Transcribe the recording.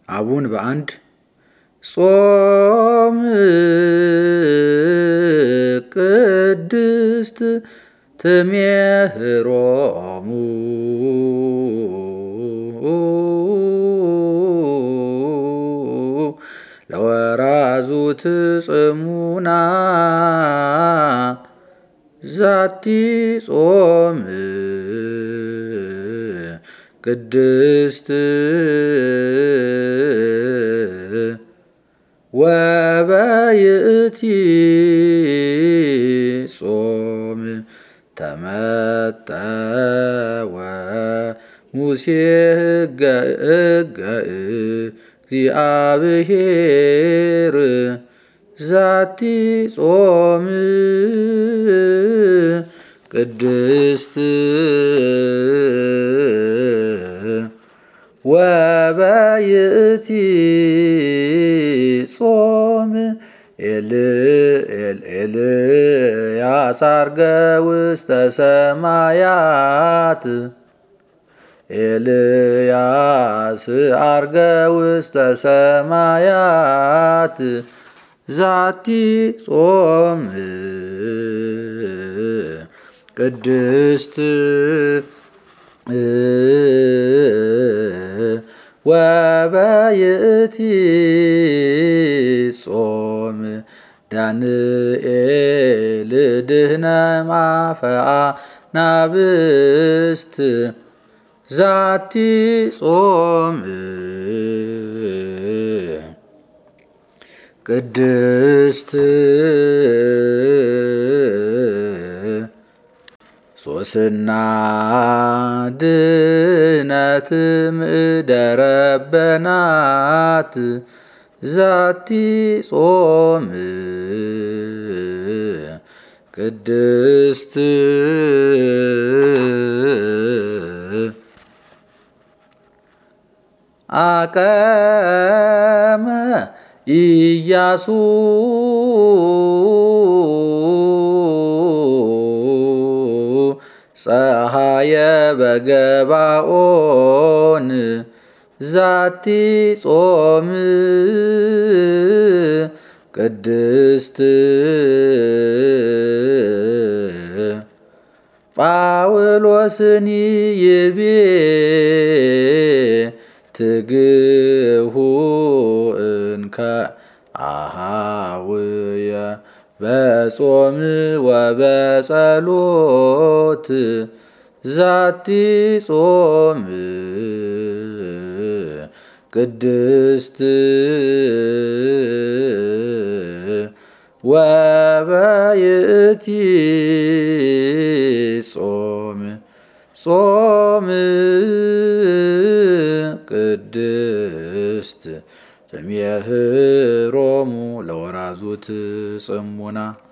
አቡን በአንድ ጾም ቅድስት ትሜህሮሙ ለወራዙት ጽሙና ዛቲ ጾም ቅድስት ወበይእቲ ጾም ተመጠወ ሙሴ ሕገ እግዚአብሔር ዛቲ ጾም ቅድስት ወበይእቲ ጾም ኤልያስ ዐርገ ውስተ ሰማያት ኤልያስ ዐርገ ውስተ ሰማያት ዛቲ ጾም ቅድስት ወበይእቲ ጾም ዳንኤል ድህነ ማፈአ ናብስት ዛቲ ጾም ቅድስት ሶስና ድነት ምደረበናት ዛቲ ጾም ቅድስት አቀመ ኢያሱ ፀሐየ በገባኦን ዛቲ ጾም ቅድስት ጳውሎስኒ ይቤ ትግሁ እንከ አሃውየ በጾም ወበጸሎት ዛቲ ጾም ቅድስት ወበይእቲ ጾም ቅድስት ትሜህሮሙ ለወራዙት ጽሙና